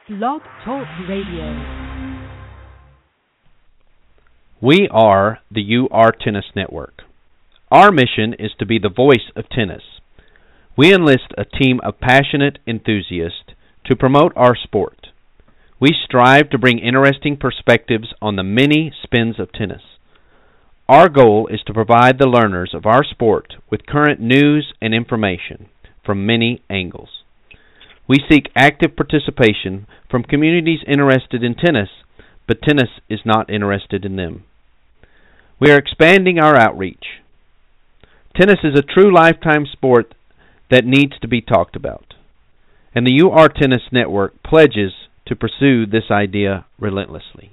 Blog Talk Radio. We are the UR Tennis Network. Our mission is to be the voice of tennis. We enlist a team of passionate enthusiasts to promote our sport. We strive to bring interesting perspectives on the many spins of tennis. Our goal is to provide the learners of our sport with current news and information from many angles. We seek active participation from communities interested in tennis, but tennis is not interested in them. We are expanding our outreach. Tennis is a true lifetime sport that needs to be talked about, and the UR Tennis Network pledges to pursue this idea relentlessly.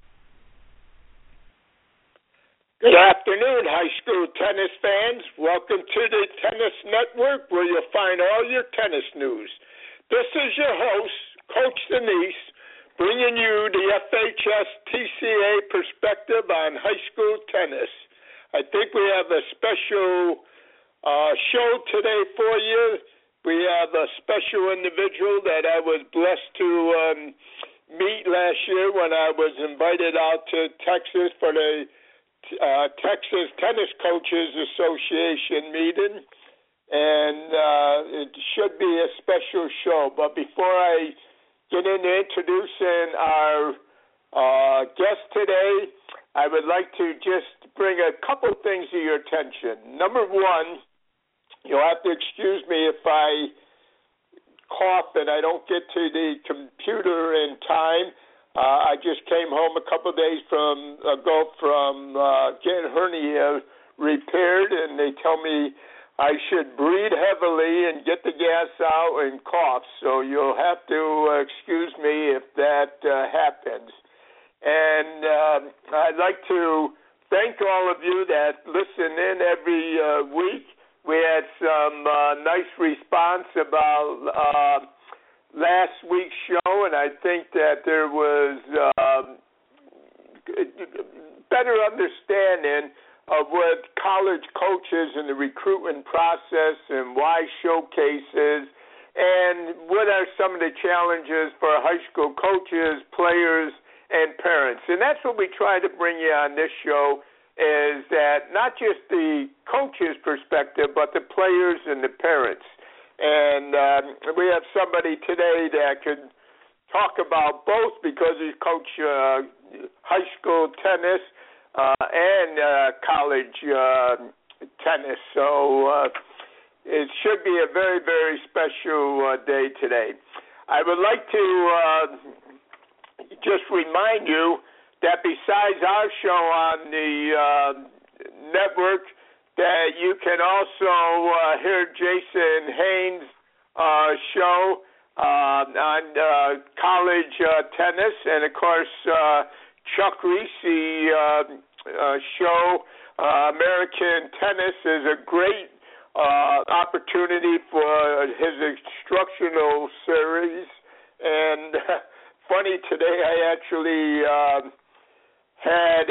Good afternoon, high school tennis fans. Welcome to the Tennis Network, where you'll find all your tennis news. This is your host, Coach Denise, bringing you the FHS TCA perspective on high school tennis. I think we have a special show today for you. We have a special individual that I was blessed to meet last year when I was invited out to Texas for the Texas Tennis Coaches Association meeting. And it should be a special show. But before I get into introducing our guest today, I would like to just bring a couple things to your attention. Number one, you'll have to excuse me if I cough and I don't get to the computer in time. I just came home a couple of days ago from getting hernia repaired, and they tell me I should breathe heavily and get the gas out and cough. So you'll have to excuse me if that happens. And I'd like to thank all of you that listen in every week. We had some nice response about last week's show, and I think that there was better understanding of what college coaches and the recruitment process and why showcases, and what are some of the challenges for high school coaches, players, and parents. And that's what we try to bring you on this show, is that not just the coach's perspective, but the players and the parents. And we have somebody today that could talk about both, because he's coached high school tennis and college tennis. So it should be a very, very special day today. I would like to just remind you that besides our show on the network, that you can also hear Jason Haynes' show on college tennis, and of course Chuck Reese show, American Tennis, is a great opportunity for his instructional series. And funny, today I actually had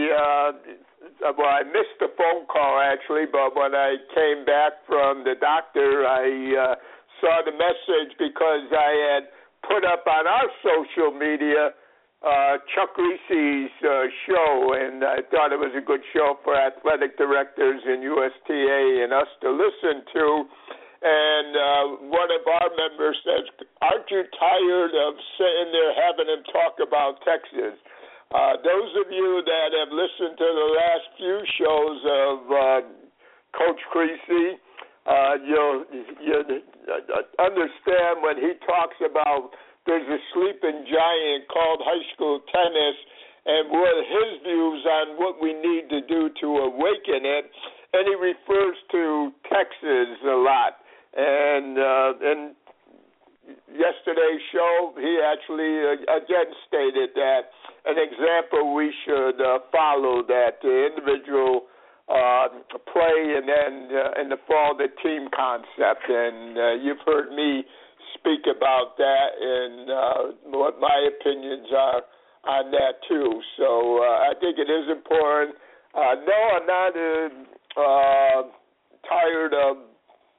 I missed the phone call actually, but when I came back from the doctor, I saw the message, because I had put up on our social media Chuck Reese's show, and I thought it was a good show for athletic directors in USTA and us to listen to. And one of our members says, "Aren't you tired of sitting there having him talk about Texas?" Those of you that have listened to the last few shows of Coach Creasy, you'll understand when he talks about there's a sleeping giant called high school tennis, and what his views on what we need to do to awaken it. And he refers to Texas a lot. And yesterday's show, he actually again stated that an example we should follow, that the individual play, and then in the fall the team concept. And you've heard me speak about that and what my opinions are on that too. So I think it is important. No, I'm not tired of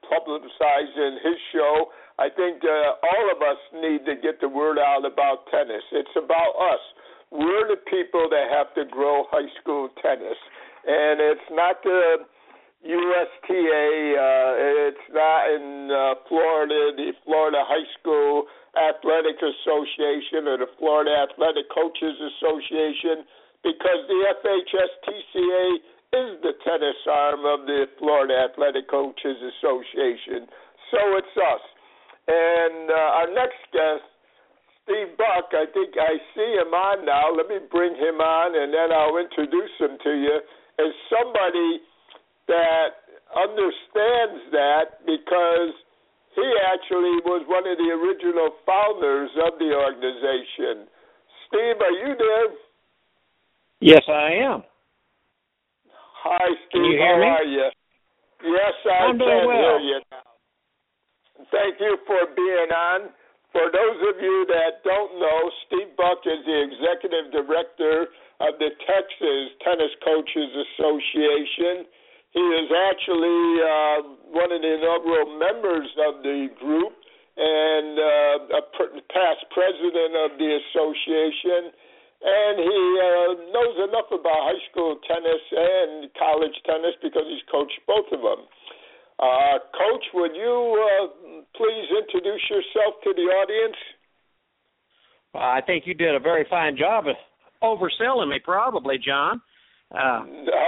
publicizing his show. I think all of us need to get the word out about tennis. It's about us. We're the people that have to grow high school tennis. And it's not the USTA, it's not in Florida, the Florida High School Athletic Association or the Florida Athletic Coaches Association, because the FHSTCA is the tennis arm of the Florida Athletic Coaches Association. So it's us. And our next guest, Steve Buck, I think I see him on now. Let me bring him on, and then I'll introduce him to you as somebody that understands that, because he actually was one of the original founders of the organization. Steve, are you there? Yes, I am. Hi, Steve. Can you hear me? How are you? Yes, I I'm can doing well. hear you now. Thank you for being on. For those of you that don't know, Steve Buck is the executive director of the Texas Tennis Coaches Association. He is actually one of the inaugural members of the group and a past president of the association. And he knows enough about high school tennis and college tennis because he's coached both of them. Coach, would you please introduce yourself to the audience? Well, I think you did a very fine job of overselling me, probably, John. No.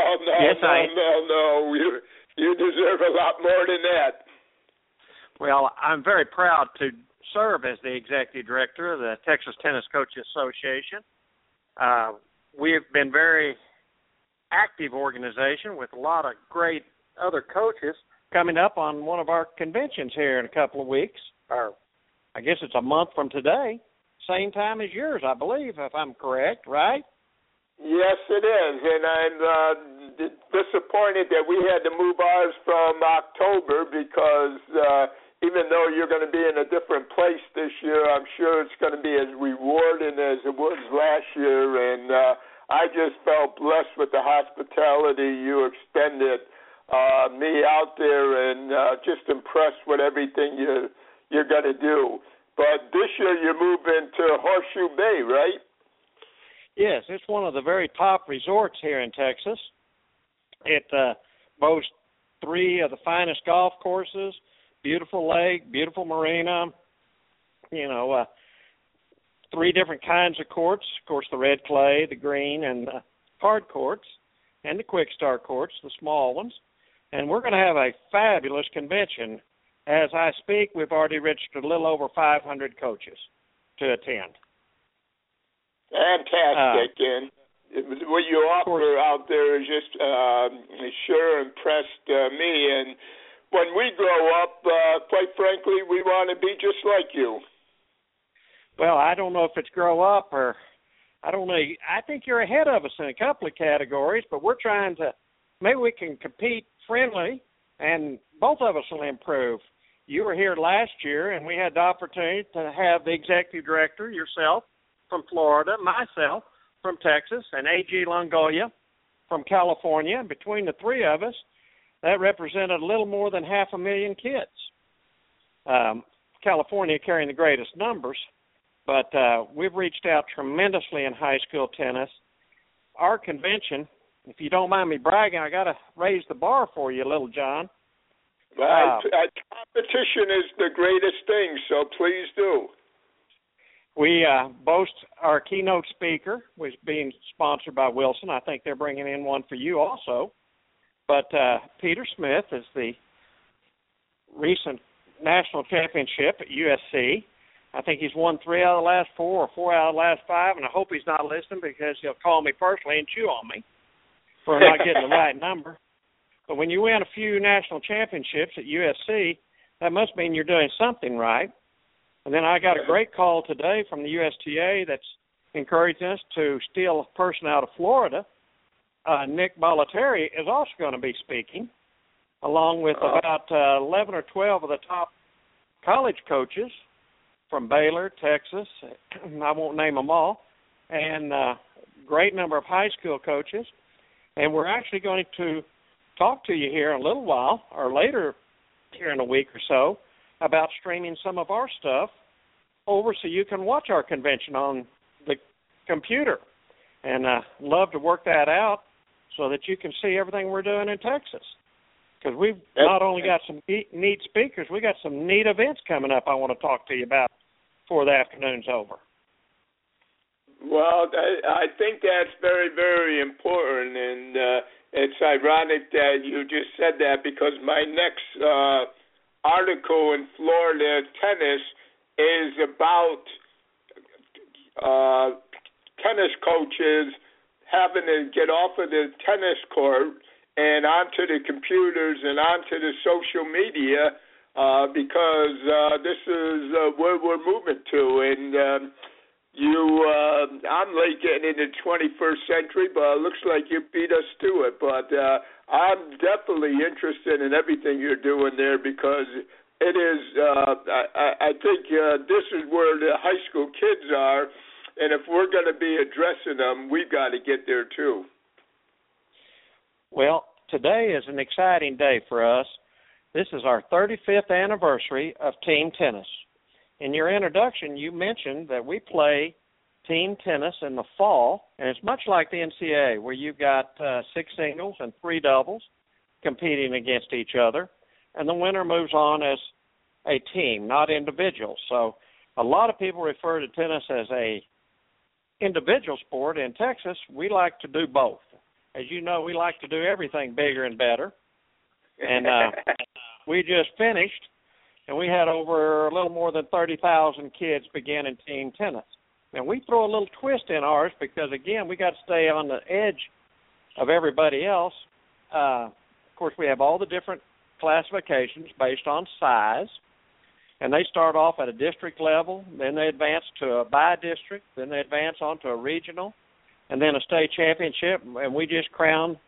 You deserve a lot more than that. Well, I'm very proud to serve as the executive director of the Texas Tennis Coaches Association. We've been very active organization with a lot of great other coaches coming up on one of our conventions here in a couple of weeks, or I guess it's a month from today, same time as yours, I believe, if I'm correct, right? Yes, it is, and I'm disappointed that we had to move ours from October because even though you're going to be in a different place this year, I'm sure it's going to be as rewarding as it was last year, and I just felt blessed with the hospitality you extended me out there, and just impressed with everything you're going to do. But this year you're moving to Horseshoe Bay, right? Yes, it's one of the very top resorts here in Texas. It boasts 3 of the finest golf courses, beautiful lake, beautiful marina, 3 different kinds of courts. Of course, the red clay, the green, and the hard courts, and the quick start courts, the small ones. And we're going to have a fabulous convention. As I speak, we've already registered a little over 500 coaches to attend. Fantastic. And what you offer out there is just sure impressed me. And when we grow up, quite frankly, we want to be just like you. Well, I don't know if it's grow up or I don't know. I think you're ahead of us in a couple of categories, but we're trying to maybe we can compete friendly, and both of us will improve. You were here last year, and we had the opportunity to have the executive director, yourself, from Florida, myself from Texas, and A.G. Longoria from California. Between the 3 of us, that represented a little more than 500,000 kids. California carrying the greatest numbers, but we've reached out tremendously in high school tennis. Our convention, if you don't mind me bragging, I got to raise the bar for you a little, John. Competition is the greatest thing, so please do. We boast our keynote speaker, which is being sponsored by Wilson. I think they're bringing in one for you also. But Peter Smith is the recent national championship at USC. I think he's won 3 out of the last 4 or 4 out of the last 5, and I hope he's not listening because he'll call me personally and chew on me for not getting the right number. But when you win a few national championships at USC, that must mean you're doing something right. And then I got a great call today from the USTA that's encouraging us to steal a person out of Florida. Nick Bollettieri is also going to be speaking, along with about 11 or 12 of the top college coaches from Baylor, Texas. I won't name them all. And a great number of high school coaches. And we're actually going to talk to you here in a little while or later here in a week or so about streaming some of our stuff over so you can watch our convention on the computer. And love to work that out so that you can see everything we're doing in Texas. Because we've not only got some neat speakers, we got some neat events coming up I want to talk to you about before the afternoon's over. Well, I think that's very, very important, and it's ironic that you just said that because my next article in Florida Tennis is about tennis coaches having to get off of the tennis court and onto the computers and onto the social media because this is where we're moving to. And I'm late getting into the 21st century, but it looks like you beat us to it. But I'm definitely interested in everything you're doing there because it is, I think this is where the high school kids are, and if we're going to be addressing them, we've got to get there too. Well, today is an exciting day for us. This is our 35th anniversary of team tennis. In your introduction, you mentioned that we play team tennis in the fall, and it's much like the NCAA, where you've got 6 singles and 3 doubles competing against each other, and the winner moves on as a team, not individuals. So a lot of people refer to tennis as a individual sport. In Texas, we like to do both. As you know, we like to do everything bigger and better. And we just finished, and we had over a little more than 30,000 kids begin in team tennis. And we throw a little twist in ours because, again, we got to stay on the edge of everybody else. Of course, we have all the different classifications based on size. And they start off at a district level, then they advance to a by-district, then they advance on to a regional, and then a state championship. And we just crowned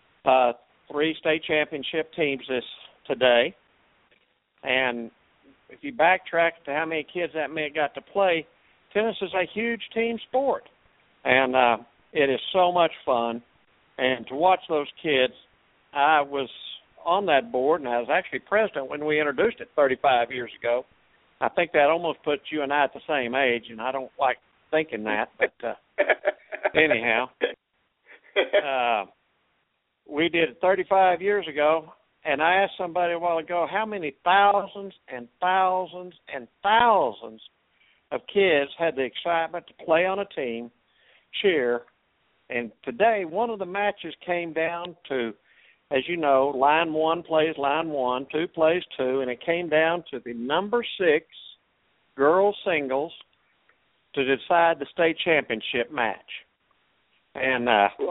3 state championship teams today. And if you backtrack to how many kids that may have got to play, tennis is a huge team sport. And it is so much fun. And to watch those kids, I was on that board, and I was actually president when we introduced it 35 years ago. I think that almost puts you and I at the same age, and I don't like thinking that, but anyhow. We did it 35 years ago, and I asked somebody a while ago how many thousands and thousands and thousands of kids had the excitement to play on a team, cheer, and today one of the matches came down to, as you know, line 1 plays line 1, 2 plays 2, and it came down to the number 6 girls singles to decide the state championship match. And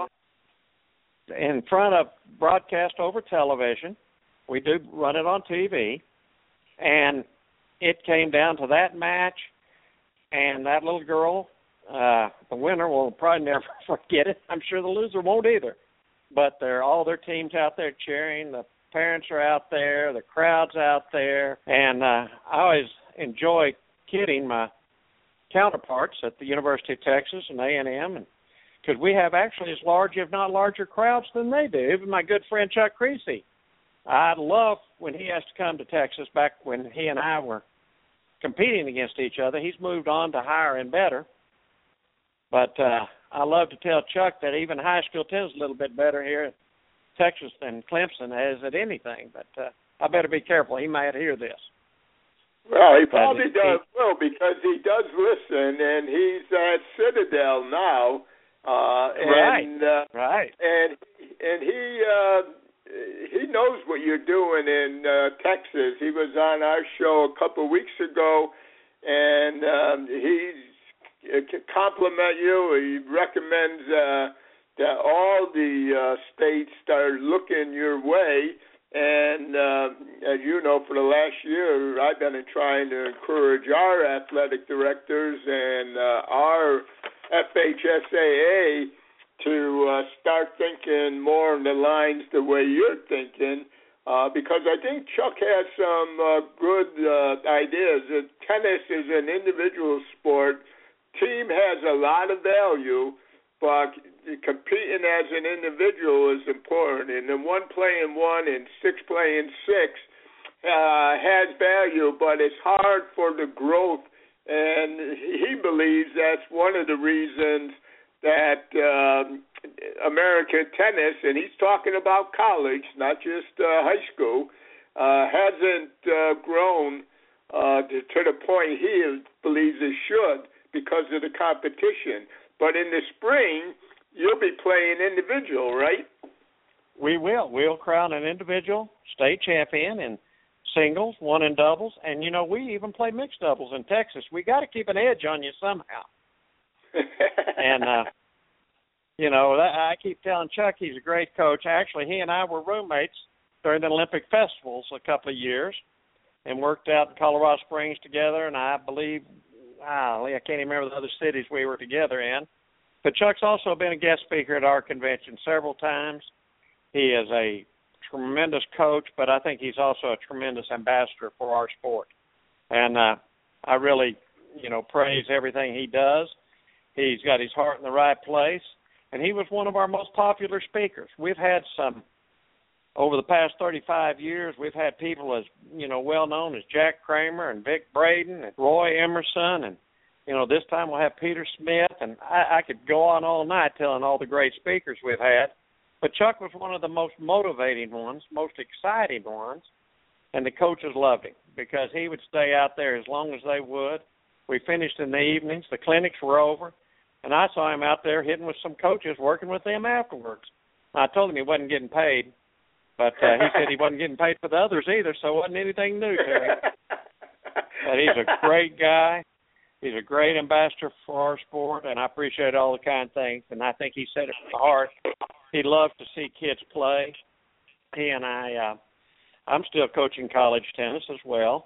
in front of broadcast over television, we do run it on TV, and it came down to that match, and that little girl, the winner, will probably never forget it. I'm sure the loser won't either. But all their teams out there cheering, the parents are out there, the crowd's out there, and I always enjoy kidding my counterparts at the University of Texas and A&M, and because we have actually as large, if not larger, crowds than they do. Even my good friend Chuck Creasy, I love when he has to come to Texas. Back when he and I were competing against each other, he's moved on to higher and better, but I love to tell Chuck that even high school tennis is a little bit better here in Texas than Clemson is at anything. But I better be careful. He might hear this. Well, he probably does well because he does listen, and he's at Citadel now. Right. And he knows what you're doing in Texas. He was on our show a couple of weeks ago, and he's compliment you. He recommends that all the states start looking your way. And as you know, for the last year, I've been trying to encourage our athletic directors and our FHSAA to start thinking more on the lines the way you're thinking, because I think Chuck has some good ideas. Tennis is an individual sport. Team has a lot of value, but competing as an individual is important. And then 1 playing 1 and 6 playing 6, has value, but it's hard for the growth. And he believes that's one of the reasons that American tennis, and he's talking about college, not just high school, hasn't grown to the point he believes it should because of the competition. But in the spring, you'll be playing individual, right? We will. We'll crown an individual state champion in singles, one in doubles, and, we even play mixed doubles in Texas. We got to keep an edge on you somehow. And, I keep telling Chuck he's a great coach. Actually, he and I were roommates during the Olympic festivals a couple of years and worked out in Colorado Springs together, and I believe, I can't even remember the other cities we were together in. But Chuck's also been a guest speaker at our convention several times. He is a tremendous coach, but I think he's also a tremendous ambassador for our sport. And I really, praise everything he does. He's got his heart in the right place, and he was one of our most popular speakers. We've had over the past 35 years, we've had people as, well known as Jack Kramer and Vic Braden and Roy Emerson, and, this time we'll have Peter Smith, and I could go on all night telling all the great speakers we've had. But Chuck was one of the most motivating ones, most exciting ones, and the coaches loved him because he would stay out there as long as they would. We finished in the evenings. The clinics were over, and I saw him out there hitting with some coaches, working with them afterwards. I told him he wasn't getting paid, but he said he wasn't getting paid for the others either, so it wasn't anything new to him. But he's a great guy. He's a great ambassador for our sport, and I appreciate all the kind things, and I think he said it from the heart. He loved to see kids play. He and I'm still coaching college tennis as well.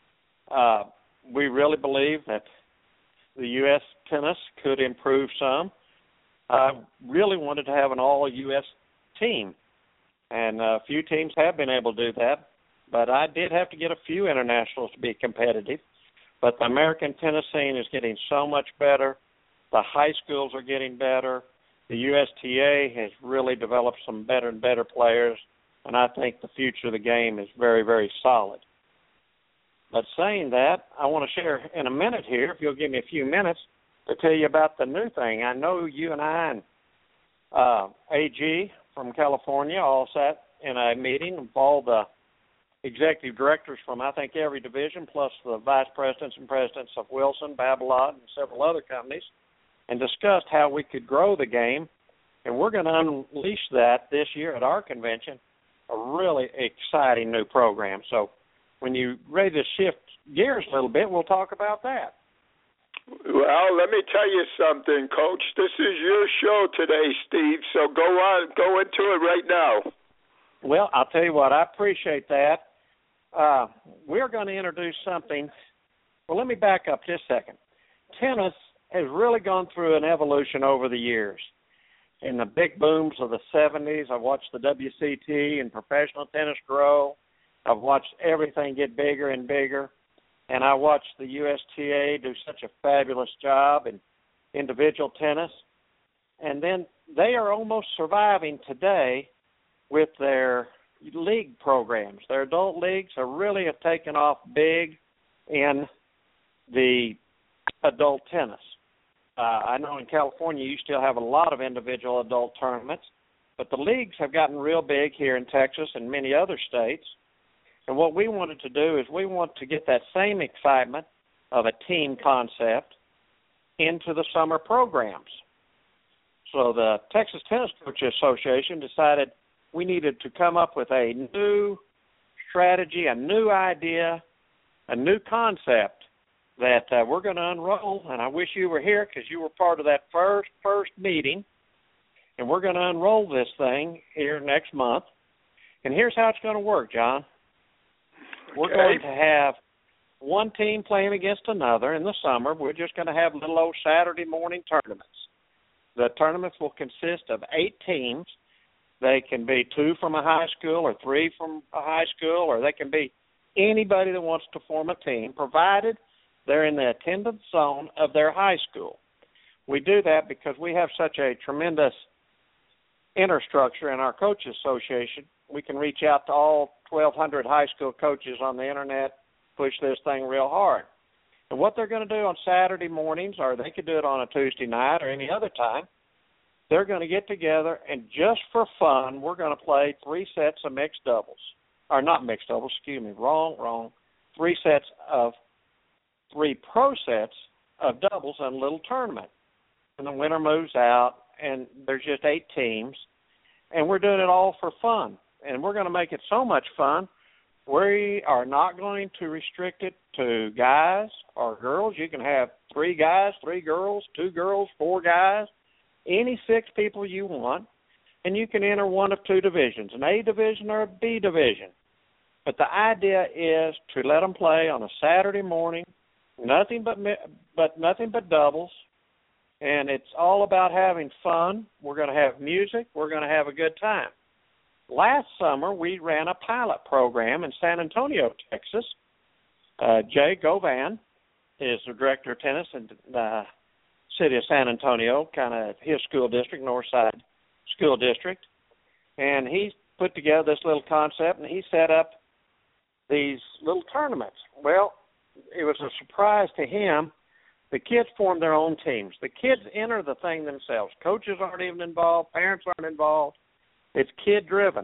We really believe that the U.S. tennis could improve some. I really wanted to have an all-U.S. team, and a few teams have been able to do that, but I did have to get a few internationals to be competitive. But the American tennis scene is getting so much better. The high schools are getting better. The USTA has really developed some better and better players, and I think the future of the game is very, very solid. But saying that, I want to share in a minute here, if you'll give me a few minutes, to tell you about the new thing. I know you and I and AG from California all sat in a meeting of all the executive directors from, I think, every division, plus the vice presidents and presidents of Wilson, Babolat, and several other companies, and discussed how we could grow the game. And we're going to unleash that this year at our convention, a really exciting new program. So when you're ready to shift gears a little bit, we'll talk about that. Well, let me tell you something, Coach. This is your show today, Steve, so go into it right now. Well, I'll tell you what, I appreciate that. We're going to introduce something. Well, let me back up just a second. Tennis has really gone through an evolution over the years. In the big booms of the 70s, I watched the WCT and professional tennis grow. I've watched everything get bigger and bigger. And I watched the USTA do such a fabulous job in individual tennis. And then they are almost surviving today with their league programs. Their adult leagues really have taken off big in the adult tennis. I know in California you still have a lot of individual adult tournaments, but the leagues have gotten real big here in Texas and many other states. And what we wanted to do is we want to get that same excitement of a team concept into the summer programs. So the Texas Tennis Coaches Association decided we needed to come up with a new strategy, a new idea, a new concept that we're going to unroll. And I wish you were here because you were part of that first meeting. And we're going to unroll this thing here next month. And here's how it's going to work, John. We're going to have one team playing against another in the summer. We're just going to have little old Saturday morning tournaments. The tournaments will consist of 8 teams. They can be 2 from a high school or 3 from a high school, or they can be anybody that wants to form a team, provided they're in the attendance zone of their high school. We do that because we have such a tremendous infrastructure in our coaches association we can reach out to all 1,200 high school coaches on the internet, push this thing real hard. And what they're going to do on Saturday mornings, or they could do it on a Tuesday night or any other time, they're going to get together and just for fun, we're going to play 3 sets of mixed doubles. Or not mixed doubles, excuse me, wrong. 3 sets of 3 pro sets of doubles in a little tournament. And the winner moves out, and there's just 8 teams. And we're doing it all for fun. And we're going to make it so much fun, we are not going to restrict it to guys or girls. You can have 3 guys, 3 girls, 2 girls, 4 guys, any 6 people you want. And you can enter one of 2 divisions, an A division or a B division. But the idea is to let them play on a Saturday morning, nothing but doubles, and it's all about having fun. We're going to have music. We're going to have a good time. Last summer, we ran a pilot program in San Antonio, Texas. Jay Govan is the director of tennis in the city of San Antonio, kind of his school district, Northside School District. And he put together this little concept, and he set up these little tournaments. Well, it was a surprise to him. The kids form their own teams. The kids enter the thing themselves. Coaches aren't even involved. Parents aren't involved. It's kid-driven.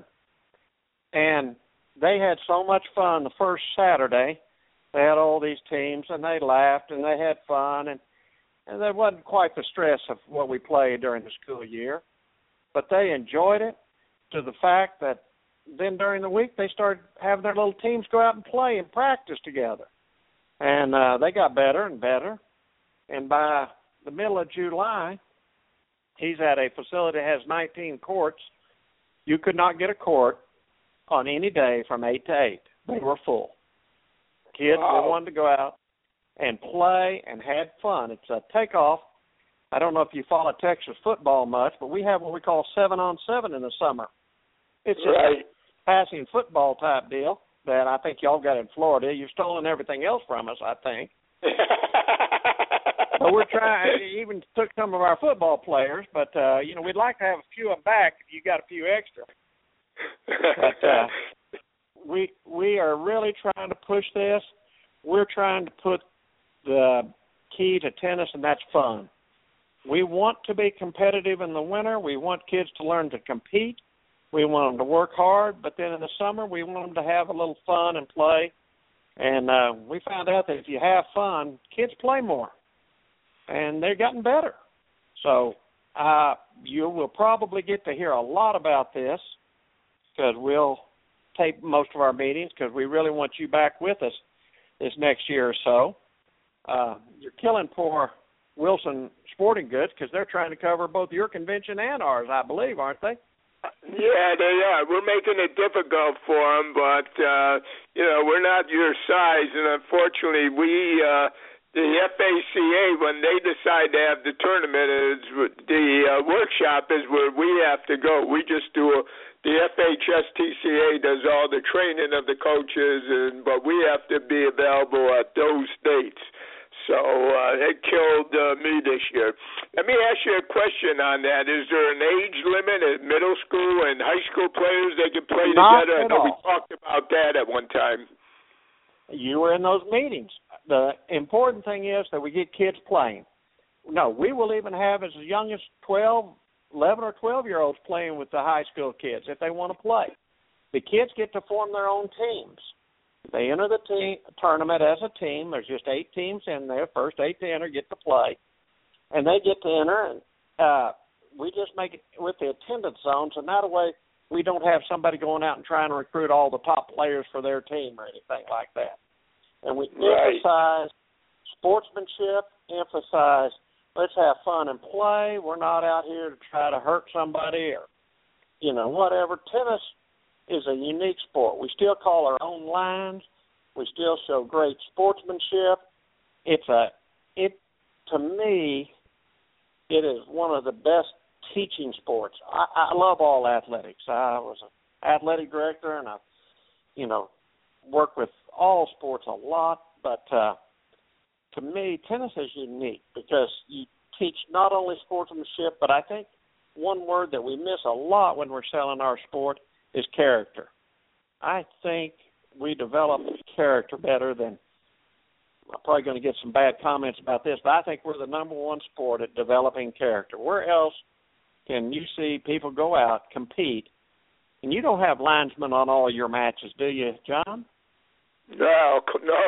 And they had so much fun the first Saturday. They had all these teams, and they laughed, and they had fun. And there wasn't quite the stress of what we played during the school year. But they enjoyed it to the fact that then during the week they started having their little teams go out and play and practice together. And they got better and better. And by the middle of July, he's at a facility that has 19 courts. You could not get a court on any day from 8 to 8. They were full. Kids wanted to go out and play and had fun. It's a takeoff. I don't know if you follow Texas football much, but we have what we call 7-on-7 in the summer. It's a passing football type deal that I think y'all got in Florida. You've stolen everything else from us, I think. But we're trying, even took some of our football players, but, we'd like to have a few of them back if you got a few extra. But we are really trying to push this. We're trying to put the key to tennis, and that's fun. We want to be competitive in the winter. We want kids to learn to compete. We want them to work hard, but then in the summer we want them to have a little fun and play. And we found out that if you have fun, kids play more, and they've gotten better. So you will probably get to hear a lot about this because we'll tape most of our meetings because we really want you back with us this next year or so. You're killing poor Wilson Sporting Goods because they're trying to cover both your convention and ours, I believe, aren't they? Yeah, they are. We're making it difficult for them, but, we're not your size, and unfortunately the FACA, when they decide to have the tournament, the workshop is where we have to go. We just do the FHSTCA does all the training of the coaches, but we have to be available at those dates. So it killed me this year. Let me ask you a question on that. Is there an age limit at middle school and high school players they can play together? I know we talked about that at one time. You were in those meetings. The important thing is that we get kids playing. No, we will even have as young as 11 or 12-year-olds playing with the high school kids if they want to play. The kids get to form their own teams. They enter the tournament as a team. There's just 8 teams in there. First 8 to enter get to play. And they get to enter, and we just make it with the attendance zones, and that way we don't have somebody going out and trying to recruit all the top players for their team or anything like that. And we emphasize sportsmanship, emphasize let's have fun and play. We're not out here to try to hurt somebody or, whatever. Tennis is a unique sport. We still call our own lines. We still show great sportsmanship. To me, it is one of the best teaching sports. I love all athletics. I was an athletic director, and I, work with all sports a lot. But to me, tennis is unique because you teach not only sportsmanship, but I think one word that we miss a lot when we're selling our sport is character. I think we develop character better than – I'm probably going to get some bad comments about this, but I think we're the number one sport at developing character. Where else can you see people go out, compete, and you don't have linesmen on all your matches, do you, John? No.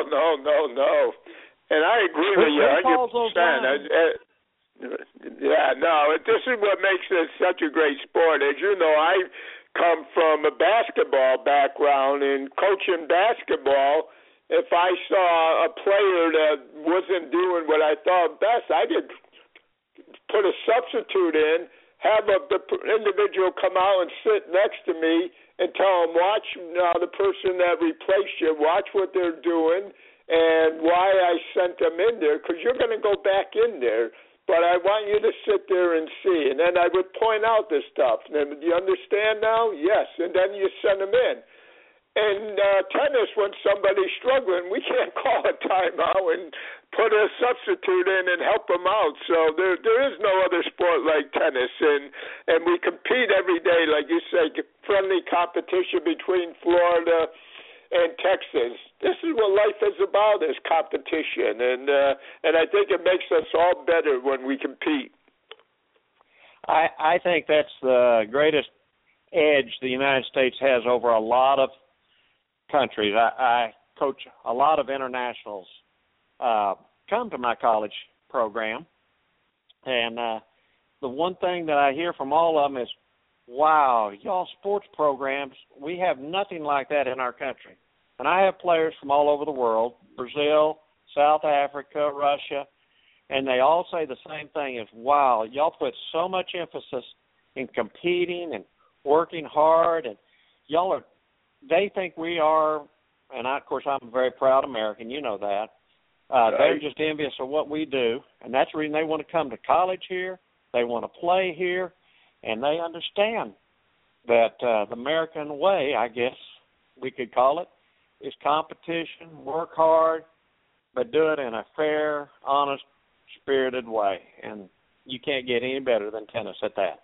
And I agree with you 100%. Yeah, no, this is what makes this such a great sport. As you know, I come from a basketball background, and coaching basketball, if I saw a player that wasn't doing what I thought best, I could put a substitute in, have the individual come out and sit next to me and tell them, watch now the person that replaced you, watch what they're doing and why I sent them in there, because you're going to go back in there. But I want you to sit there and see. And then I would point out this stuff. And do you understand now? Yes. And then you send them in. And tennis, when somebody's struggling, we can't call a timeout and put a substitute in and help them out. So there is no other sport like tennis. And we compete every day, like you say, friendly competition between Florida and Texas. This is what life is about, is competition. And I think it makes us all better when we compete. I think that's the greatest edge the United States has over a lot of countries. I coach a lot of internationals come to my college program, and the one thing that I hear from all of them is, wow, y'all sports programs, we have nothing like that in our country. And I have players from all over the world, Brazil, South Africa, Russia, and they all say the same thing is, wow, y'all put so much emphasis in competing and working hard, and y'all are, they think we are, and of course I'm a very proud American, you know that. Right. They're just envious of what we do, and that's the reason they want to come to college here. They want to play here, and they understand that the American way, I guess we could call it, is competition, work hard, but do it in a fair, honest, spirited way. And you can't get any better than tennis at that.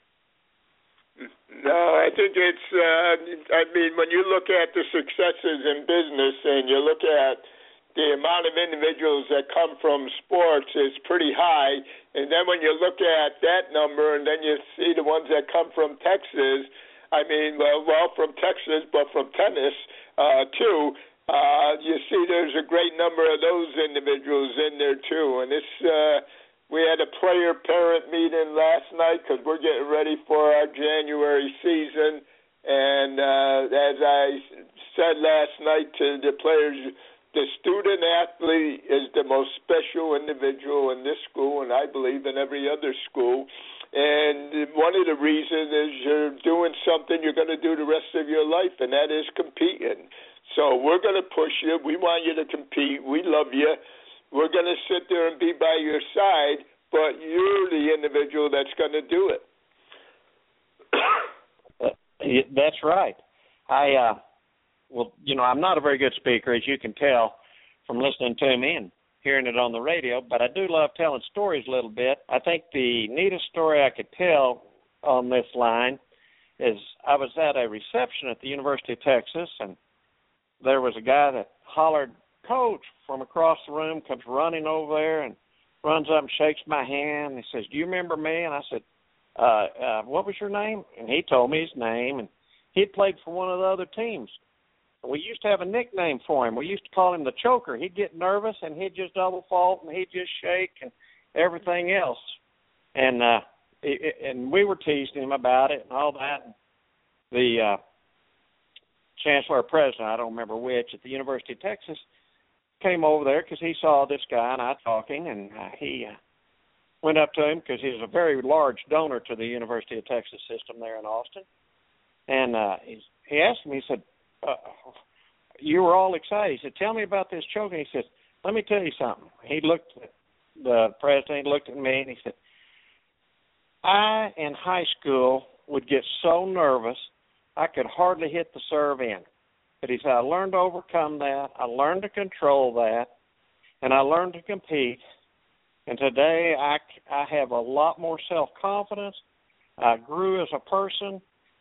No, I think it's, I mean, when you look at the successes in business and you look at the amount of individuals that come from sports is pretty high. And then when you look at that number and then you see the ones that come from Texas, I mean, well, from Texas, but from tennis, too, you see there's a great number of those individuals in there, too. And this, we had a player-parent meeting last night because we're getting ready for our January season. And as I said last night to the players, the student-athlete is the most special individual in this school, and I believe in every other school. And one of the reasons is you're doing something you're going to do the rest of your life, and that is competing. So we're going to push you. We want you to compete. We love you. We're going to sit there and be by your side, but you're the individual that's going to do it. That's right. Well, you know, I'm not a very good speaker, as you can tell from listening to me and hearing it on the radio, but I do love telling stories a little bit. I think the neatest story I could tell on this line is I was at a reception at the University of Texas, and there was a guy that hollered, "Coach," from across the room, comes running over there and runs up and shakes my hand. He says, "Do you remember me?" And I said, what was your name? And he told me his name, and he'd played for one of the other teams. We used to have a nickname for him. We used to call him the choker. He'd get nervous, and he'd just double fault, and he'd just shake and everything else. And we were teasing him about it and all that. The chancellor or president, I don't remember which, at the University of Texas, came over there because he saw this guy and I talking, and he went up to him because he's a very large donor to the University of Texas system there in Austin. And he asked him, he said, you were all excited. He said, "Tell me about this choking." He said, "Let me tell you something." He looked at the president, he looked at me, and he said, "I, in high school, would get so nervous I could hardly hit the serve in. But he said, I learned to overcome that. I learned to control that. And I learned to compete. And today I have a lot more self-confidence. I grew as a person.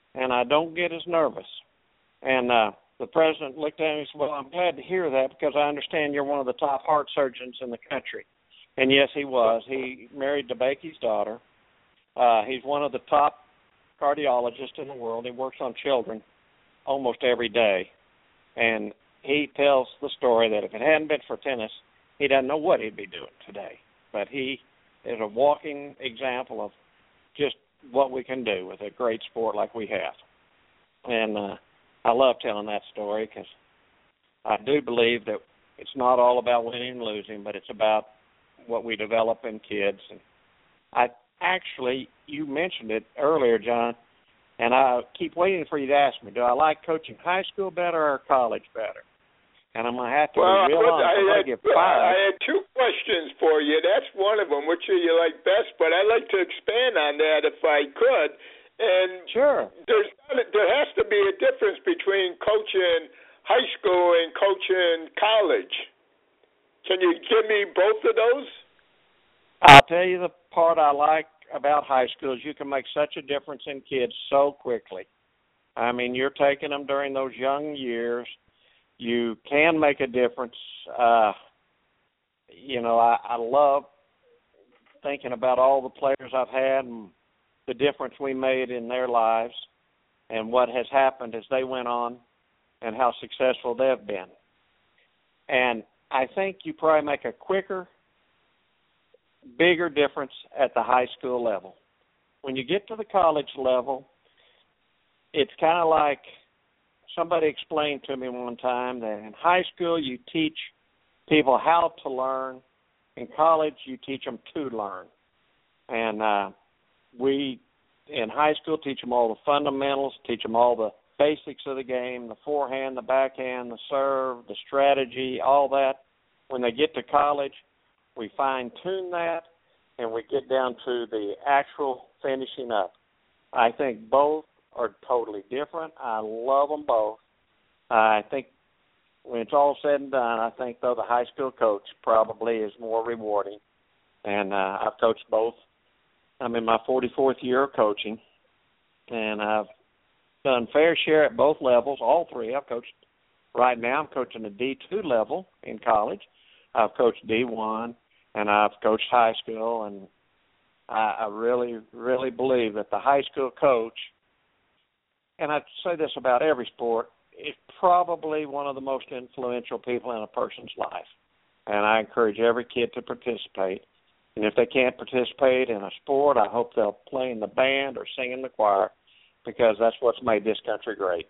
and I don't get as nervous. And the president looked at me and said, well, I'm glad to hear that because I understand you're one of the top heart surgeons in the country. And, yes, he was. He married DeBakey's daughter. He's one of the top cardiologists in the world. He works on children almost every day. And he tells the story that if it hadn't been for tennis, he doesn't know what he'd be doing today. But he is a walking example of just what we can do with a great sport like we have. And I love telling that story because I do believe that it's not all about winning and losing, but it's about what we develop in kids. And you mentioned it earlier, John, and I keep waiting for you to ask me, do I like coaching high school better or college better? And I'm going to have to be real honest. I had two questions for you. That's one of them. Which do you like best? But I'd like to expand on that if I could. And sure. There has to be a difference between coaching high school and coaching college. Can you give me both of those? I'll tell you the part I like about high school is you can make such a difference in kids so quickly. I mean, you're taking them during those young years. You can make a difference. I love thinking about all the players I've had and the difference we made in their lives and what has happened as they went on and how successful they've been. And I think you probably make a quicker, bigger difference at the high school level. When you get to the college level, it's kind of like somebody explained to me one time that in high school you teach people how to learn. In college you teach them to learn. And we, in high school, teach them all the fundamentals, teach them all the basics of the game, the forehand, the backhand, the serve, the strategy, all that. When they get to college, we fine-tune that, and we get down to the actual finishing up. I think both are totally different. I love them both. I think when it's all said and done, I think, though, the high school coach probably is more rewarding. And I've coached both. I'm in my 44th year of coaching, and I've done fair share at both levels, all three. I've coached right now. I'm coaching the D2 level in college. I've coached D1, and I've coached high school, and I really, really believe that the high school coach, and I say this about every sport, is probably one of the most influential people in a person's life. And I encourage every kid to participate. And if they can't participate in a sport, I hope they'll play in the band or sing in the choir, because that's what's made this country great.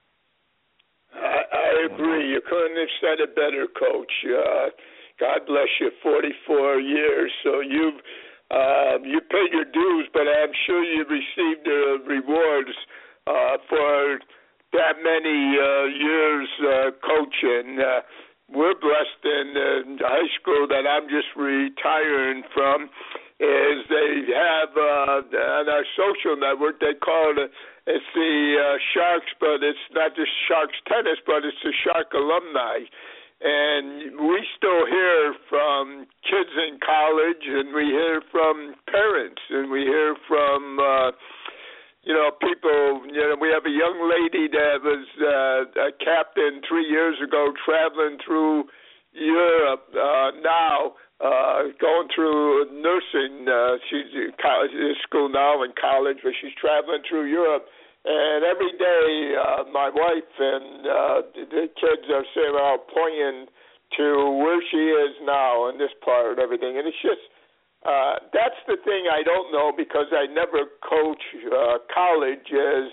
I agree. You couldn't have said it better, Coach. God bless you, 44 years. So you paid your dues, but I'm sure you received the rewards for that many years coaching. We're blessed in high school that I'm just retiring from is they have on our social network, they call it, it's the Sharks, but it's not just Sharks tennis, but it's the Shark alumni. And we still hear from kids in college, and we hear from parents, and we hear from people. We have a young lady that was a captain 3 years ago, traveling through Europe now, going through nursing. She's in school now in college, but she's traveling through Europe. And every day, my wife and the kids are saying, pointing to where she is now in this part of everything. And it's just, that's the thing I don't know, because I never coach college, is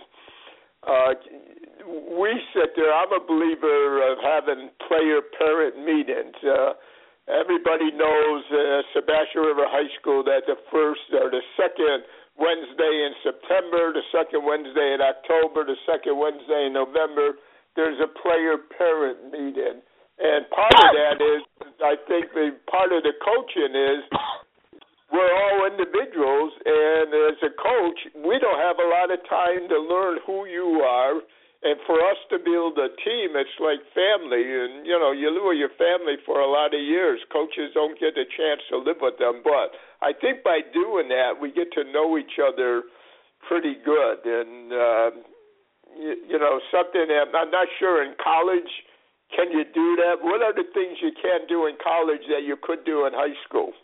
we sit there. I'm a believer of having player-parent meetings. Everybody knows Sebastian River High School that the first or the second Wednesday in September, the second Wednesday in October, the second Wednesday in November, there's a player-parent meeting. And part of that is, I think part of the coaching is we're all individuals, and as a coach, we don't have a lot of time to learn who you are. And for us to build a team, it's like family. And, you live with your family for a lot of years. Coaches don't get a chance to live with them. But I think by doing that, we get to know each other pretty good. And something that I'm not sure in college. Can you do that? What are the things you can do in college that you could do in high school?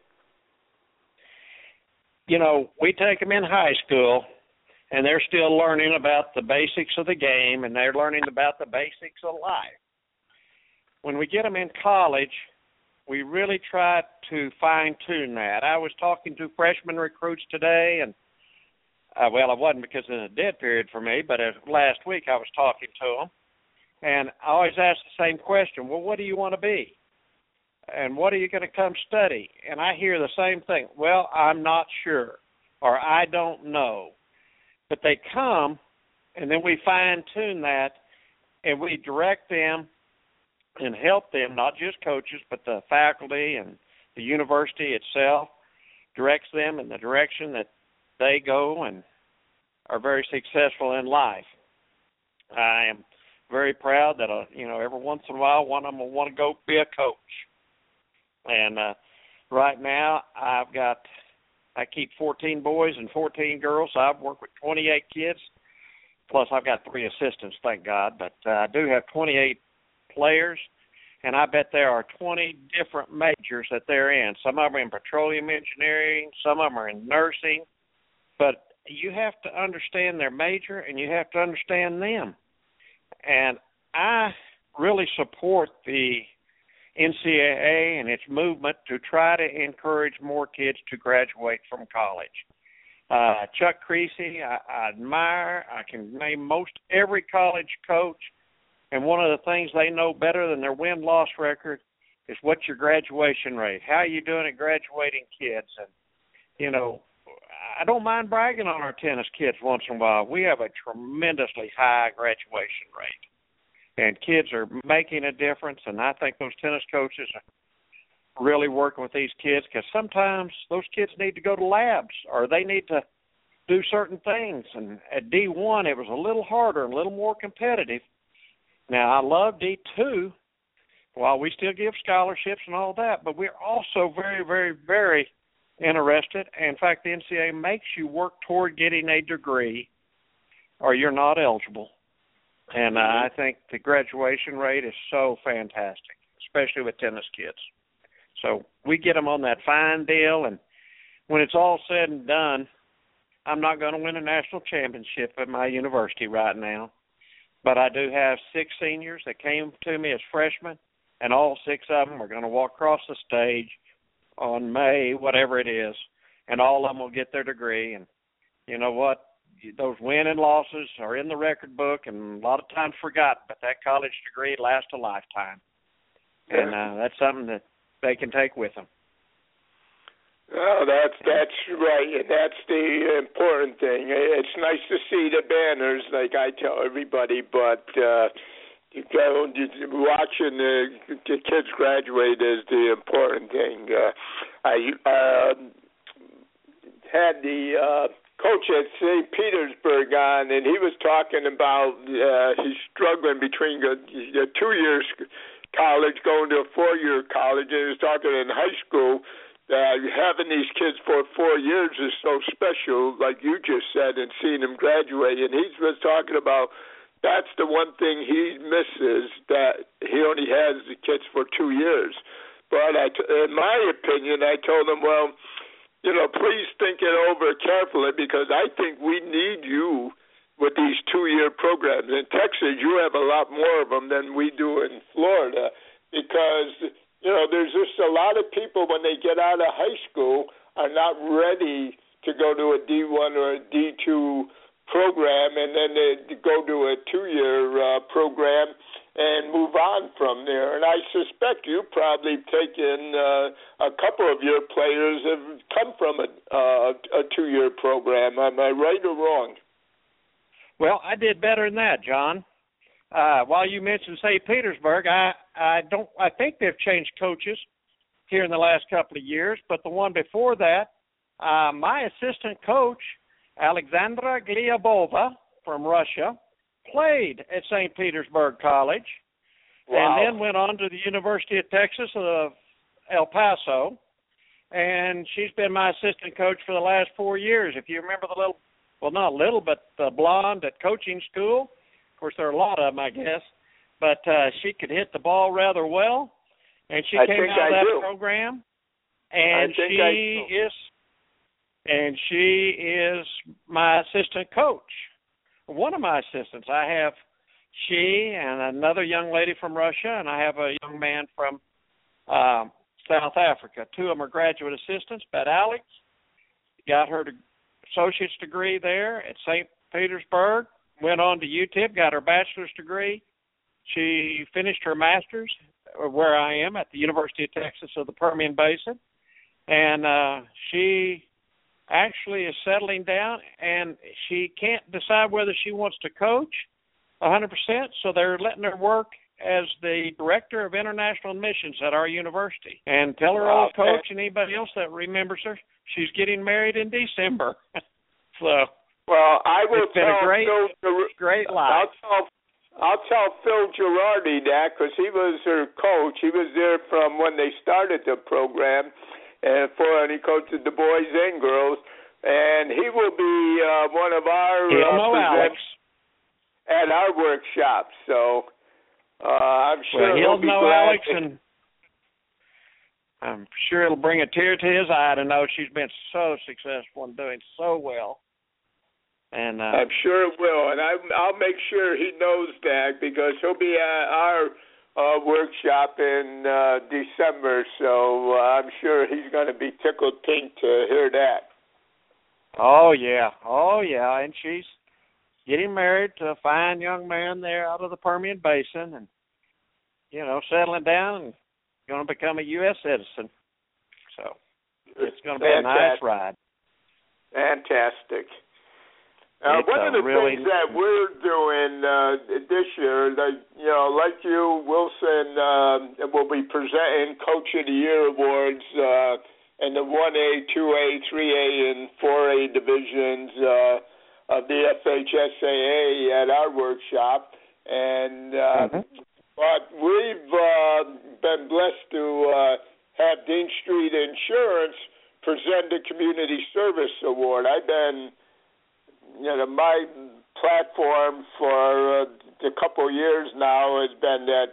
We take them in high school, and they're still learning about the basics of the game, and they're learning about the basics of life. When we get them in college, we really try to fine-tune that. I was talking to freshman recruits today, and, it wasn't because it's a dead period for me, but last week I was talking to them, and I always ask the same question, well, what do you want to be? And what are you going to come study? And I hear the same thing, well, I'm not sure, or I don't know. But they come, and then we fine-tune that, and we direct them and help them, not just coaches, but the faculty and the university itself directs them in the direction that they go and are very successful in life. I am very proud that, every once in a while, one of them will want to go be a coach. And right now, I keep 14 boys and 14 girls, so I've worked with 28 kids, plus I've got 3 assistants, thank God. But I do have 28 players, and I bet there are 20 different majors that they're in. Some of them are in petroleum engineering, some of them are in nursing. But you have to understand their major, and you have to understand them. And I really support the NCAA and its movement to try to encourage more kids to graduate from college. Chuck Creasy, I admire. I can name most every college coach, and one of the things they know better than their win-loss record is what's your graduation rate. How are you doing at graduating kids? And, I don't mind bragging on our tennis kids once in a while. We have a tremendously high graduation rate. And kids are making a difference, and I think those tennis coaches are really working with these kids because sometimes those kids need to go to labs or they need to do certain things. And at D1, it was a little harder and a little more competitive. Now, I love D2, while we still give scholarships and all that, but we're also very, very, very interested. In fact, the NCAA makes you work toward getting a degree or you're not eligible. And I think the graduation rate is so fantastic, especially with tennis kids. So we get them on that fine deal, and when it's all said and done, I'm not going to win a national championship at my university right now, but I do have 6 seniors that came to me as freshmen, and all 6 of them are going to walk across the stage on May, whatever it is, and all of them will get their degree. And you know what? Those win and losses are in the record book and a lot of times forgotten, but that college degree lasts a lifetime. And that's something that they can take with them. Oh, that's right, and that's the important thing. It's nice to see the banners, like I tell everybody, but watching the kids graduate is the important thing. I had the coach at St. Petersburg on, and he was talking about he's struggling between a 2-year college going to a 4-year college, and he was talking in high school that having these kids for 4 years is so special, like you just said, and seeing them graduate. And he was talking about that's the one thing he misses, that he only has the kids for 2 years. But in my opinion, I told him, well, please think it over carefully, because I think we need you with these 2-year programs. In Texas, you have a lot more of them than we do in Florida, because, there's just a lot of people when they get out of high school are not ready to go to a D1 or a D2 program, and then they go to a 2-year program and move on from there. And I suspect you probably taken a couple of your players have come from a 2-year program. Am I right or wrong? Well, I did better than that, John. While you mentioned St. Petersburg, I think they've changed coaches here in the last couple of years, but the one before that, my assistant coach, Alexandra Gliabova from Russia, played at St. Petersburg College. Wow. And then went on to the University of Texas of El Paso, and she's been my assistant coach for the last 4 years. If you remember the blonde at coaching school, Of course, there are a lot of them, I guess. But she could hit the ball rather well, and she came out of that program. And she is my assistant coach. One of my assistants. I have she and another young lady from Russia, and I have a young man from South Africa. Two of them are graduate assistants. But Alex got her associate's degree there at St. Petersburg, went on to UTEP, got her bachelor's degree. She finished her master's where I am at the University of Texas of the Permian Basin. And she actually is settling down, and she can't decide whether she wants to coach 100%, so they're letting her work as the director of international admissions at our university. And tell her old coach and anybody else that remembers her, she's getting married in December. So, well, I will it's been a great life. I'll tell Phil Girardi that because he was her coach. He was there from when they started the program, and he coached the boys and girls. And he will be one of our Alex at our workshop. So I'm sure he'll be know glad Alex, and I'm sure it'll bring a tear to his eye to know she's been so successful and doing so well. And I'm sure it will, and I'll make sure he knows that because he'll be at our workshop in December, so I'm sure he's going to be tickled pink to hear that. Oh, yeah, and she's getting married to a fine young man there out of the Permian Basin and, settling down and going to become a U.S. citizen. So it's going to be a nice ride. Fantastic. One of the things that we're doing this year, like you, Wilson, will be presenting Coach of the Year awards in the 1A, 2A, 3A, and 4A divisions of the FHSAA at our workshop. And but we've been blessed to have Dean Street Insurance present the Community Service Award. I've been my platform for a couple of years now has been that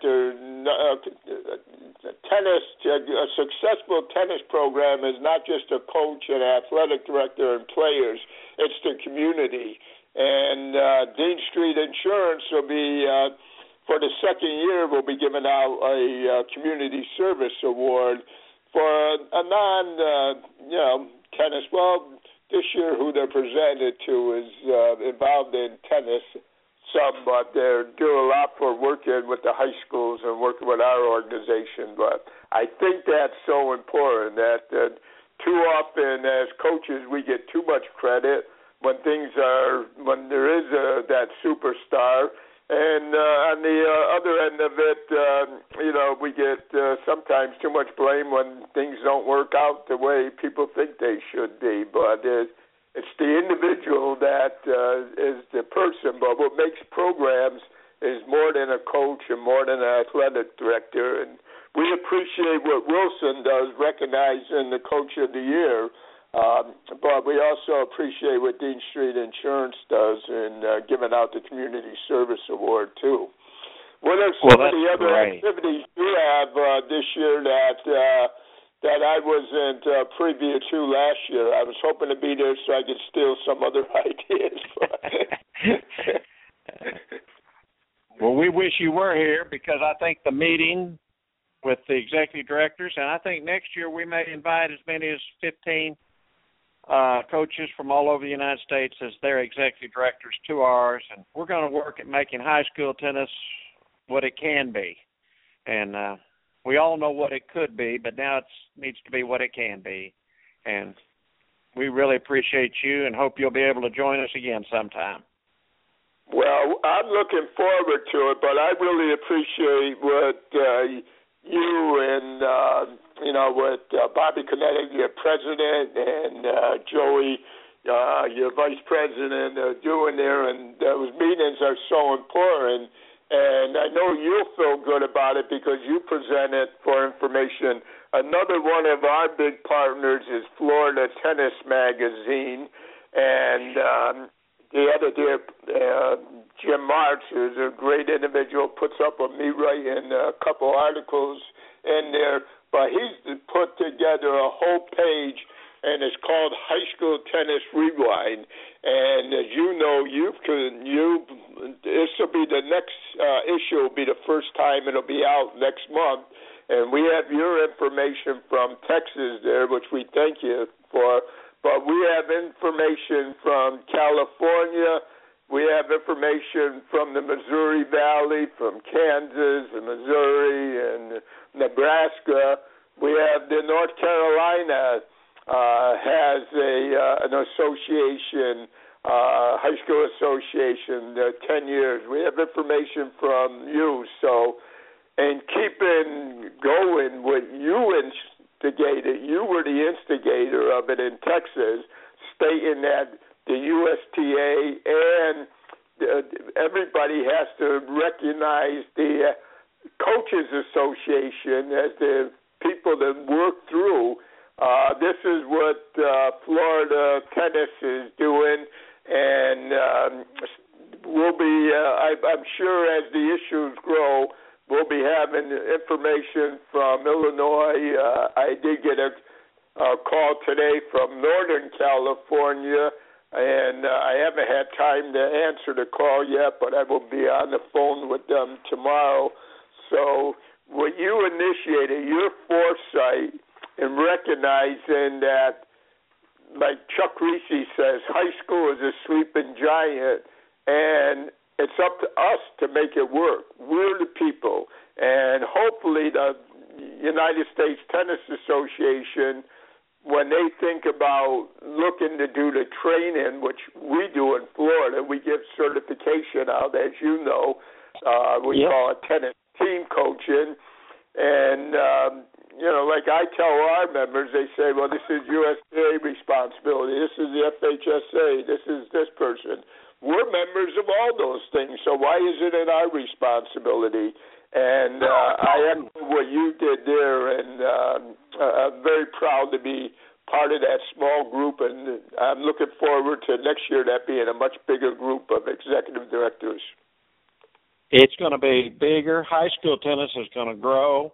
a successful tennis program is not just a coach and athletic director and players, it's the community. And Dean Street Insurance will be, for the second year, will be giving out a Community Service Award for a non-tennis. This year, who they're presented to is involved in tennis some, but they're doing a lot for working with the high schools and working with our organization. But I think that's so important that too often as coaches we get too much credit when there is that superstar. And on the other end of it, we get sometimes too much blame when things don't work out the way people think they should be. But it's the individual that is the person. But what makes programs is more than a coach and more than an athletic director. And we appreciate what Wilson does, recognizing the Coach of the Year. But we also appreciate what Dean Street Insurance does in giving out the Community Service Award, too. What are some of the other activities you have this year that I wasn't privy to last year? I was hoping to be there so I could steal some other ideas. Well, we wish you were here because I think the meeting with the executive directors, and I think next year we may invite as many as 15 coaches from all over the United States as their executive directors to ours, and we're going to work at making high school tennis what it can be. And we all know what it could be, but now it needs to be what it can be. And we really appreciate you and hope you'll be able to join us again sometime. Well, I'm looking forward to it, but I really appreciate what you and with Bobby Kinetic, your president, and Joey, your vice president, doing there. And those meetings are so important. And I know you'll feel good about it because you present it for information. Another one of our big partners is Florida Tennis Magazine. And the editor, Jim Martz, who's a great individual, puts up with me writing a couple articles in there. But he's put together a whole page, and it's called High School Tennis Rewind. And as you know, this will be the next issue. Will be the first time it'll be out next month. And we have your information from Texas there, which we thank you for. But we have information from California. We have information from the Missouri Valley, from Kansas and Missouri and Nebraska. We have the North Carolina has an association, high school association, 10 years. We have information from you. So, and keeping going what you instigated, you were the instigator of it in Texas, stating that the USTA and everybody has to recognize the Coaches Association as the people that work through. This is what Florida tennis is doing, and we'll be, I'm sure as the issues grow, we'll be having information from Illinois. I did get a call today from Northern California, and I haven't had time to answer the call yet, but I will be on the phone with them tomorrow. So what you initiated, your foresight in recognizing that, like Chuck Reese says, high school is a sleeping giant, and it's up to us to make it work. We're the people. And hopefully the United States Tennis Association, when they think about looking to do the training, which we do in Florida, we give certification out, as you know. We call it tennis team coaching. And, like I tell our members, they say, well, this is USTA responsibility. This is the FHSA. This is this person. We're members of all those things, so why is it our responsibility? And I echo what you did there, and I'm very proud to be part of that small group, and I'm looking forward to next year that being a much bigger group of executive directors. It's going to be bigger. High school tennis is going to grow.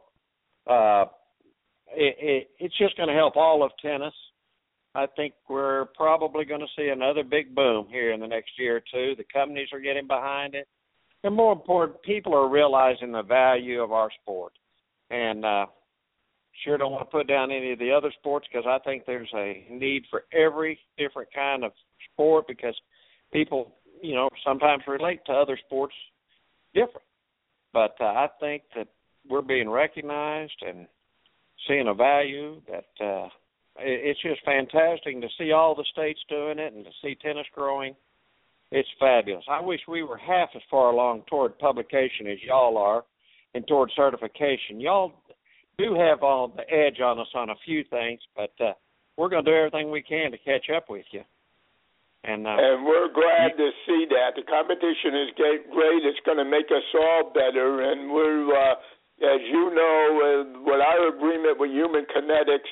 It's just going to help all of tennis. I think we're probably going to see another big boom here in the next year or two. The companies are getting behind it. And more important, people are realizing the value of our sport. And sure don't want to put down any of the other sports because I think there's a need for every different kind of sport because people, sometimes relate to other sports different. But I think that we're being recognized and seeing a value that it's just fantastic to see all the states doing it and to see tennis growing. It's fabulous. I wish we were half as far along toward publication as y'all are and toward certification. Y'all do have all the edge on us on a few things, but we're going to do everything we can to catch up with you. And we're glad to see that. The competition is great. It's going to make us all better. And we're, as you know, with our agreement with Human Kinetics,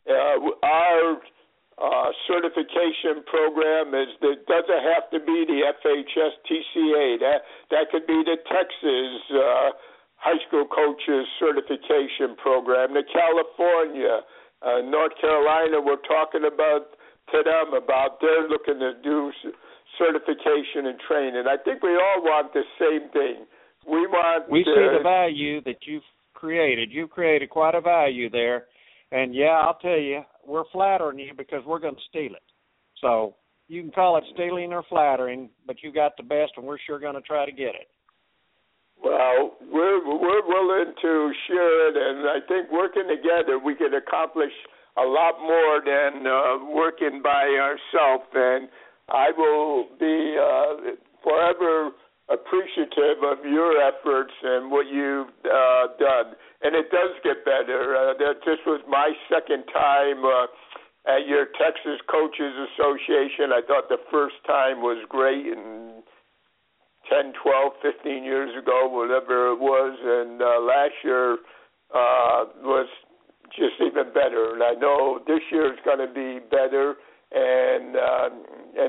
our certification program doesn't have to be the FHS-TCA. That could be the Texas High School Coaches Certification Program, the California, North Carolina. We're talking about to them about they're looking to do certification and training. I think we all want the same thing. We see the value that you've created. You've created quite a value there. And, yeah, I'll tell you, we're flattering you because we're going to steal it. So you can call it stealing or flattering, but you got the best, and we're sure going to try to get it. Well, we're willing to share it, and I think working together we can accomplish a lot more than working by ourselves. And I will be forever appreciative of your efforts and what you've done. And it does get better. This was my second time at your Texas Coaches Association. I thought the first time was great, and 10, 12, 15 years ago, whatever it was. And last year was just even better. And I know this year is going to be better. And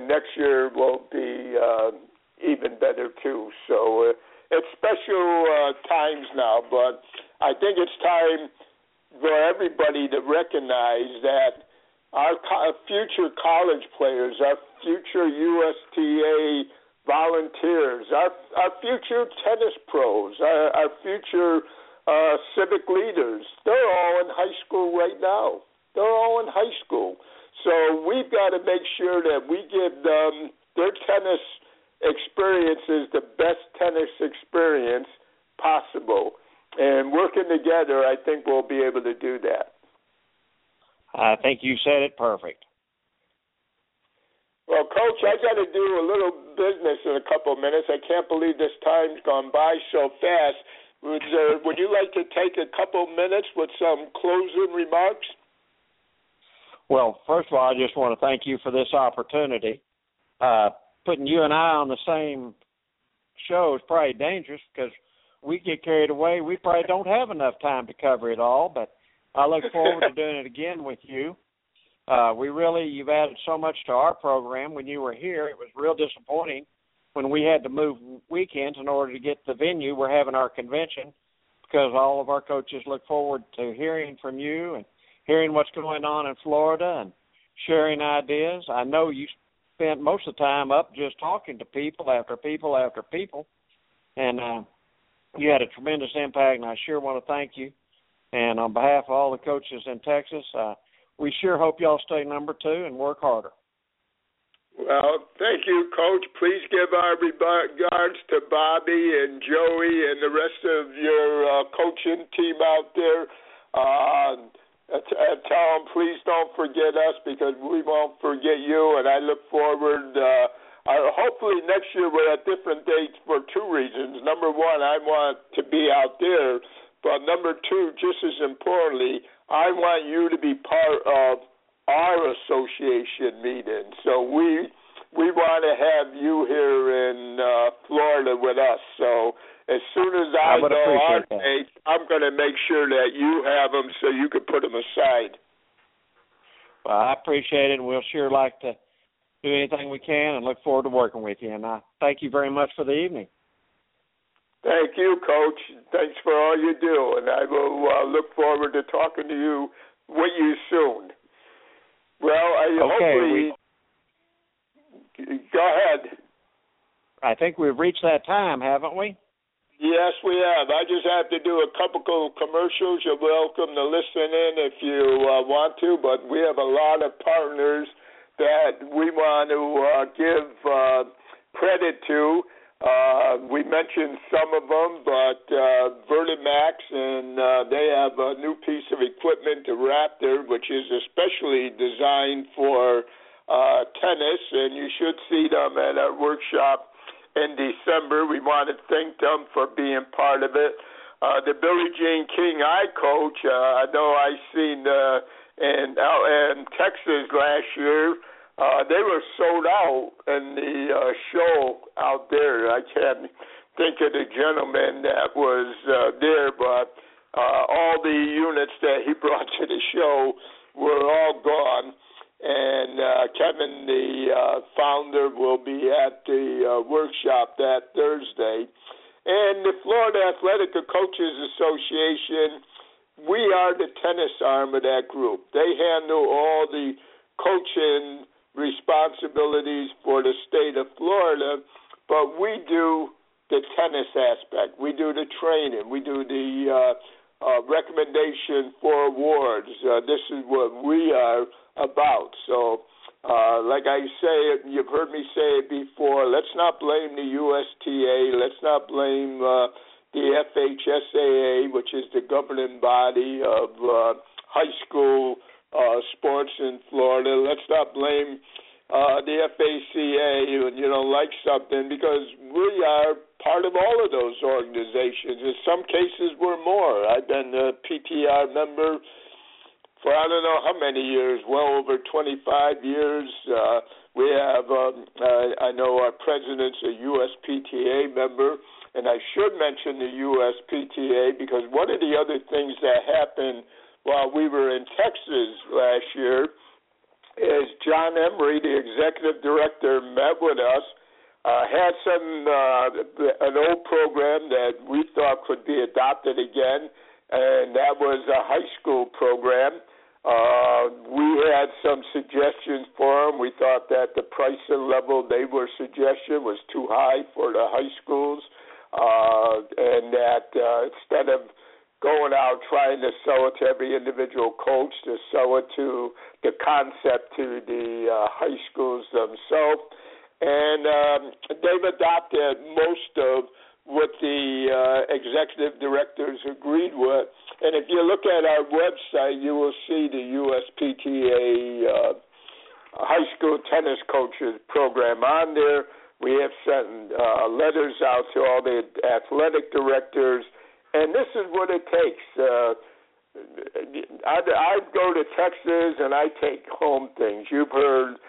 and next year will be even better too. So it's special times now, but I think it's time for everybody to recognize that our future college players, our future USTA volunteers, our future tennis pros, our future civic leaders, they're all in high school right now. They're all in high school. So we've got to make sure that we give them their tennis experiences the best tennis experience possible. And working together, I think we'll be able to do that. I think you said it perfect. Well, Coach, I got to do a little business in a couple of minutes. I can't believe this time's gone by so fast. Would you like to take a couple minutes with some closing remarks? Well, first of all, I just want to thank you for this opportunity. Putting you and I on the same show is probably dangerous because we get carried away. We probably don't have enough time to cover it all, but I look forward to doing it again with you. You've added so much to our program. When you were here, it was real disappointing when we had to move weekends in order to get the venue. We're having our convention because all of our coaches look forward to hearing from you and hearing what's going on in Florida and sharing ideas. I know you spent most of the time up just talking to people after people after people, and you had a tremendous impact, and I sure want to thank you. And on behalf of all the coaches in Texas, we sure hope y'all stay number 2 and work harder. Well, thank you, Coach. Please give our regards to Bobby and Joey and the rest of your coaching team out there. Tell them, please don't forget us because we won't forget you, and I look forward. Hopefully next year we're at different dates for 2 reasons. Number 1, I want to be out there, but number 2, just as importantly, I want you to be part of our association meeting. So we want to have you here in Florida with us. So as soon as I know our dates, I'm going to make sure that you have them so you can put them aside. Well, I appreciate it, and we'll sure like to do anything we can and look forward to working with you. And I thank you very much for the evening. Thank you, Coach. Thanks for all you do, and I will look forward to talking to you with you soon. Well, hopefully. Go ahead. I think we've reached that time, haven't we? Yes, we have. I just have to do a couple of commercials. You're welcome to listen in if you want to, but we have a lot of partners that we want to give credit to. We mentioned some of them, but Vertimax, and they have a new piece of equipment, the Raptor, which is especially designed for tennis, and you should see them at our workshop in December. We want to thank them for being part of it. The Billie Jean King Eye Coach, I know I seen out in Texas last year. They were sold out in the show out there. I can't think of the gentleman that was there, but all the units that he brought to the show were all gone. And Kevin, the founder, will be at the workshop that Thursday. And the Florida Athletic Coaches Association, we are the tennis arm of that group. They handle all the coaching responsibilities for the state of Florida, but we do the tennis aspect. We do the training. We do the recommendation for awards. This is what we are about. So, like I say, you've heard me say it before, let's not blame the USTA. Let's not blame the FHSAA, which is the governing body of high school sports in Florida. Let's not blame the FACA when you don't like something, because we are part of all of those organizations. In some cases, we're more. I've been a PTR member for I don't know how many years, well over 25 years. We have, I know our president's a USPTA member, and I should mention the USPTA because one of the other things that happened while we were in Texas last year is John Emery, the executive director, met with us, had an old program that we thought could be adopted again, and that was a high school program. We had some suggestions for them. We thought that the price and level they were suggesting was too high for the high schools, and that instead of going out trying to sell it to every individual coach, to sell it to the concept to the high schools themselves. And they've adopted most of what the executive directors agreed with. And if you look at our website, you will see the USPTA high school tennis coaches program on there. We have sent letters out to all the athletic directors, and this is what it takes. I go to Texas and I take home things. You've heard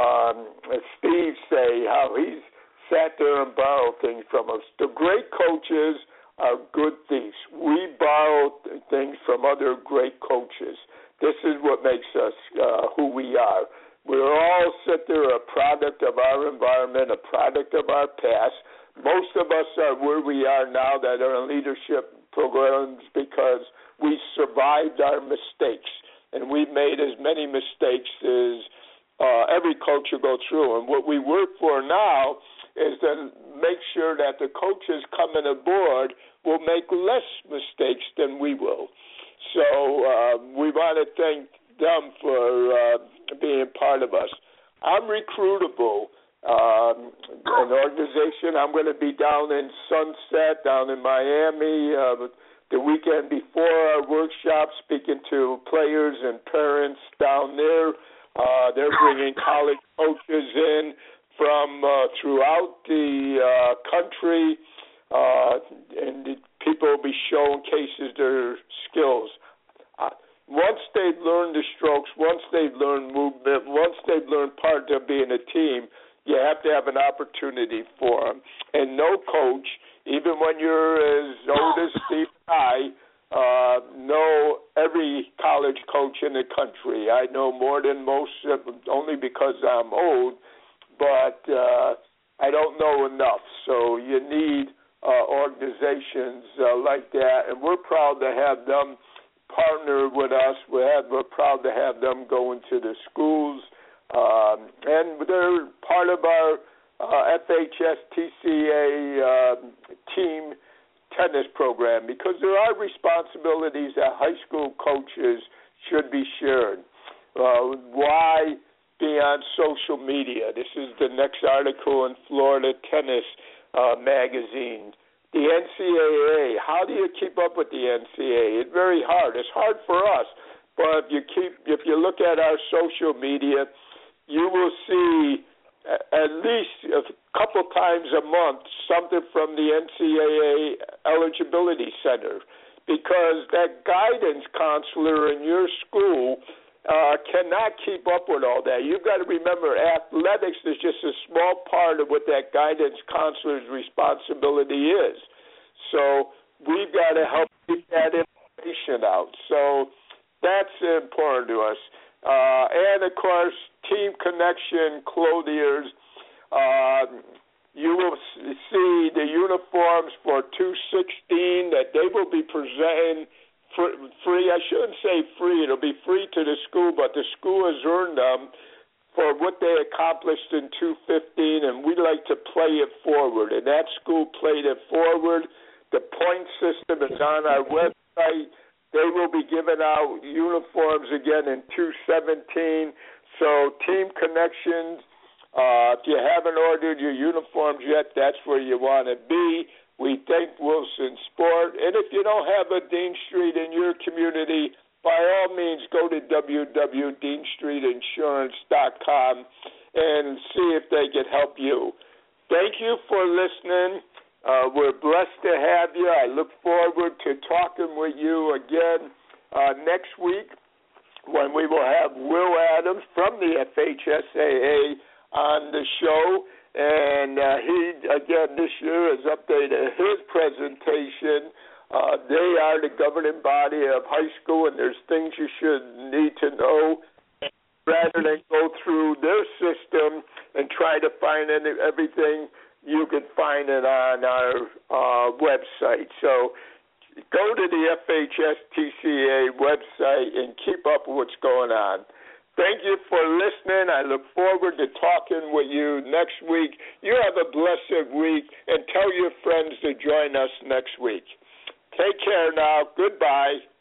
Steve say how he's sat there and borrowed things from us. The great coaches are good thieves. We borrow things from other great coaches. This is what makes us who we are. We're all sit there a product of our environment, a product of our past. Most of us are where we are now that are in leadership programs because we survived our mistakes, and we've made as many mistakes as every coach will go through. And what we work for now is to make sure that the coaches coming aboard will make less mistakes than we will. So we want to thank them for being part of us. I'm recruitable. An organization, I'm going to be down in Sunset, down in Miami, the weekend before our workshop, speaking to players and parents down there. They're bringing college coaches in from throughout the country, and people will be showing cases their skills. Once they've learned the strokes, once they've learned movement, once they've learned part of being a team, you have to have an opportunity for them. And no coach, even when you're as old as Steve and I, know every college coach in the country. I know more than most, only because I'm old, but I don't know enough. So you need organizations like that, and we're proud to have them partner with us. We're proud to have them go into the schools, and they're part of our FHS TCA team tennis program, because there are responsibilities that high school coaches should be shared. Why be on social media? This is the next article in Florida Tennis magazine. The NCAA, how do you keep up with the NCAA? It's very hard. It's hard for us, but if you look at our social media, you will see at least a couple times a month something from the NCAA Eligibility Center, because that guidance counselor in your school cannot keep up with all that. You've got to remember, athletics is just a small part of what that guidance counselor's responsibility is. So we've got to help keep that information out. So that's important to us. And, of course, Team Connection clothiers, you will see the uniforms for 216 that they will be presenting free. I shouldn't say free. It'll be free to the school, but the school has earned them for what they accomplished in 215, and we'd like to play it forward. And that school played it forward. The point system is on our website. They will be giving out uniforms again in 217. So Team Connections, if you haven't ordered your uniforms yet, that's where you want to be. We thank Wilson Sport. And if you don't have a Dean Street in your community, by all means, go to www.deanstreetinsurance.com and see if they can help you. Thank you for listening. We're blessed to have you. I look forward to talking with you again next week, when we will have Will Adams from the FHSAA on the show. And he, again, this year has updated his presentation. They are the governing body of high school, and there's things you should need to know. rather than go through their system and try to find everything. You can find it on our website. So go to the FHSTCA website and keep up with what's going on. Thank you for listening. I look forward to talking with you next week. You have a blessed week, and tell your friends to join us next week. Take care now. Goodbye.